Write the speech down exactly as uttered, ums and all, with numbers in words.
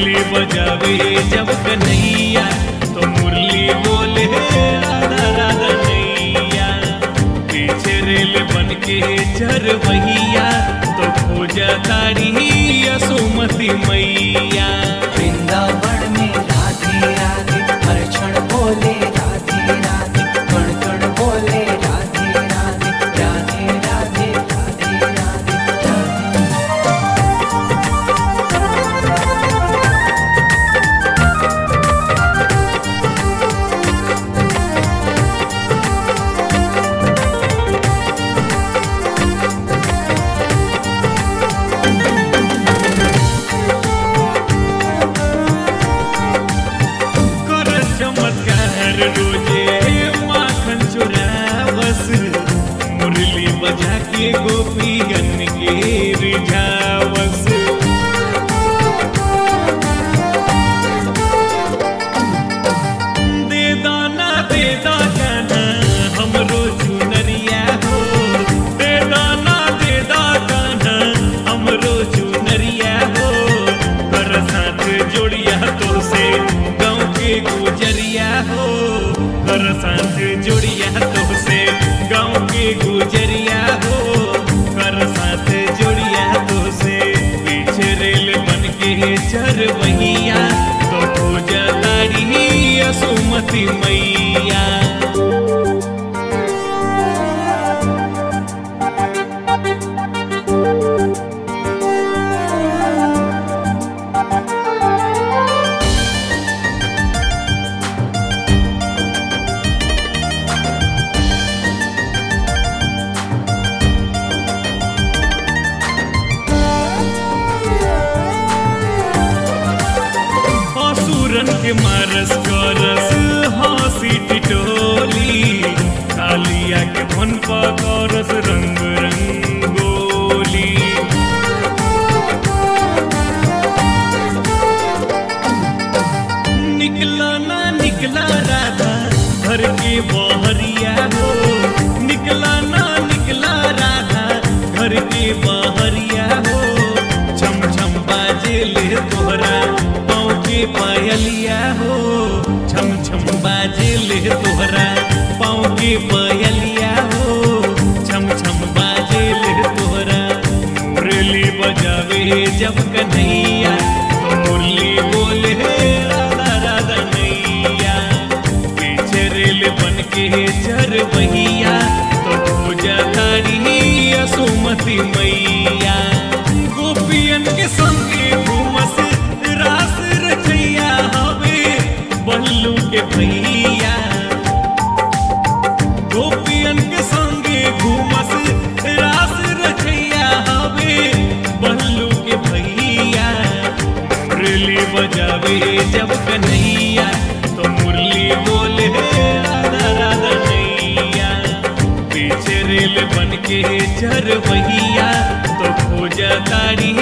मुरली बजावे जब कन्हैया तो मुरली बोले राधा राधा नैया। पीछे रेल बन के चरवैया तो खोजा तारी यसोमती मैया। वृंदावन में राधे राधे हर क्षण बोले राधे राधे, कण कण बोले राधे राधे राधे राधे राधे राधे राधे। रोजे माखन चुरावस मुरली बजा के गोपियन के रिझावस। दे दाना दे दाना हमरो चुनरिया हो, दे दाना दे दाना हमरो चुनरिया हो। कर साथ जोड़िया तो से गाँव के गुजरिया हो, कर साथ जोड़िया तो से गाँव के गुजरिया हो, कर साथ जोड़िया तो से। पीछे रेल बन के चरवैया तो खोजा तारी यसोमती मैया। के मारस करस हंसी टिटोली, कालिया के मन पकरस रंग रंगोली। निकला ना निकला राधा घर के बहरिया हो, निकला ना निकला राधा घर के बहरिया हो। छम छम बाजे ले तोहरा के पायलिया हो, छम छम बाजे ले तोहरा पाँव के पायलिया हो, छम छम बाजे ले तोहरा। मुरली बजावे जब कन्हैया तो मुरली बोले राधा राधा नैया। पीछे रेल बन के चरवैया तो खोजा तारी यसोमती मैया। गोपियन के संगे घूमस रास रचैया हवे बल्लू के भैया। गोपियन के संगे घूमस रास रचैया हवे बल्लू के भैया। मुरली बजावे जब कन्हैया तो मुरली बोले राधा राधा नैया। पीछे रेल बन के चरवैया तो खोजा तारी